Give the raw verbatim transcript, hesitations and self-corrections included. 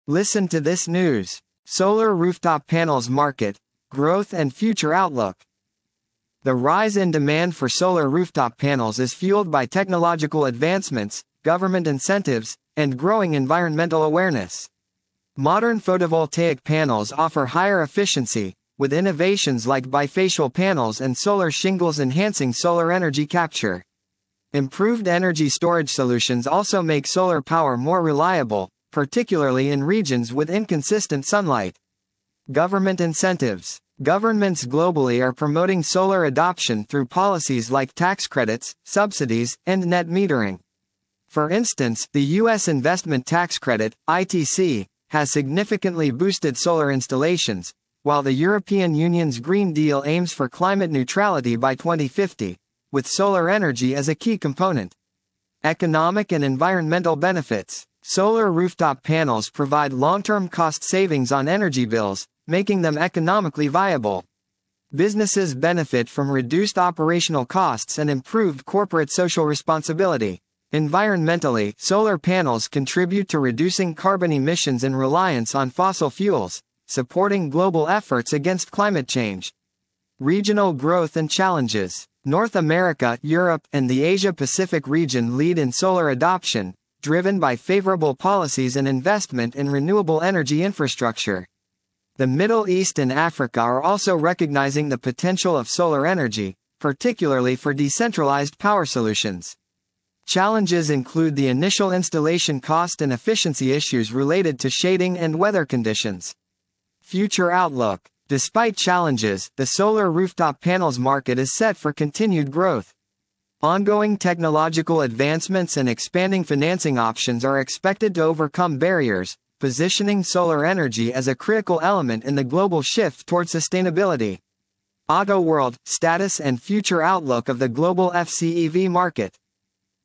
Listen to this news. Solar rooftop panels market, growth and future outlook. The rise in demand for solar rooftop panels is fueled by technological advancements, government incentives, and growing environmental awareness. Modern photovoltaic panels offer higher efficiency, with innovations like bifacial panels and solar shingles enhancing solar energy capture. Improved energy storage solutions also make solar power more reliable, particularly in regions with inconsistent sunlight. Government incentives. Governments globally are promoting solar adoption through policies like tax credits, subsidies, and net metering. For instance, the U S Investment Tax Credit, I T C, has significantly boosted solar installations, while the European Union's Green Deal aims for climate neutrality by twenty fifty, with solar energy as a key component. Economic and environmental benefits. Solar rooftop panels provide long-term cost savings on energy bills, making them economically viable. Businesses benefit from reduced operational costs and improved corporate social responsibility. Environmentally, solar panels contribute to reducing carbon emissions and reliance on fossil fuels, supporting global efforts against climate change. Regional growth and challenges. North America, Europe, and the Asia-Pacific region lead in solar adoption, driven by favorable policies and investment in renewable energy infrastructure. The Middle East and Africa are also recognizing the potential of solar energy, particularly for decentralized power solutions. Challenges include the initial installation cost and efficiency issues related to shading and weather conditions. Future outlook. Despite challenges, the solar rooftop panels market is set for continued growth. Ongoing technological advancements and expanding financing options are expected to overcome barriers, positioning solar energy as a critical element in the global shift toward sustainability. Auto World, status and future outlook of the global F C E V market.